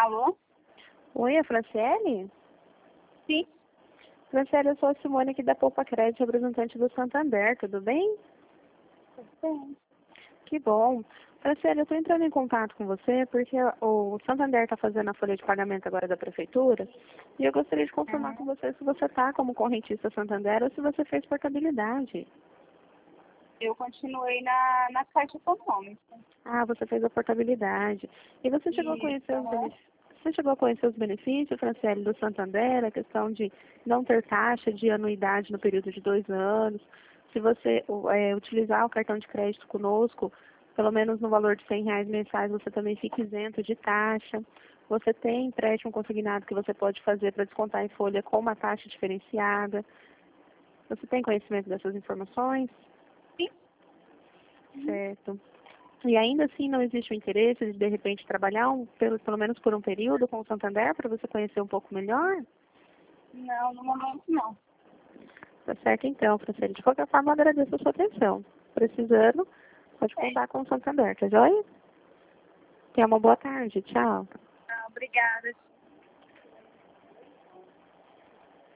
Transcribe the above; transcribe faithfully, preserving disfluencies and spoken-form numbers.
Alô? Oi, é Franciele? Sim. Franciele, eu sou a Simone aqui da Poupa Crédito, representante do Santander, tudo bem? Tudo bem. Que bom. Franciele, eu estou entrando em contato com você porque o Santander está fazendo a folha de pagamento agora da Prefeitura e eu gostaria de confirmar Uhum. com você se você está como correntista Santander ou se você fez portabilidade. Eu continuei na, na Caixa Econômica. Ah, você fez a portabilidade. E você chegou a Isso, conhecer os aham. benefícios? Você chegou a conhecer os benefícios, Franciele, do Santander, a questão de não ter taxa de anuidade no período de dois anos. Se você é, utilizar o cartão de crédito conosco, pelo menos no valor de cem reais mensais, você também fica isento de taxa. Você tem empréstimo consignado que você pode fazer para descontar em folha com uma taxa diferenciada. Você tem conhecimento dessas informações? Sim. Uhum. Certo. E ainda assim não existe o interesse de, de repente, trabalhar um, pelo, pelo menos por um período com o Santander para você conhecer um pouco melhor? Não, no momento não. Tá certo então, Franciele. De qualquer forma, eu agradeço a sua atenção. Precisando, pode É. contar com o Santander, tá joia? Tenha uma boa tarde. Tchau. Ah, obrigada.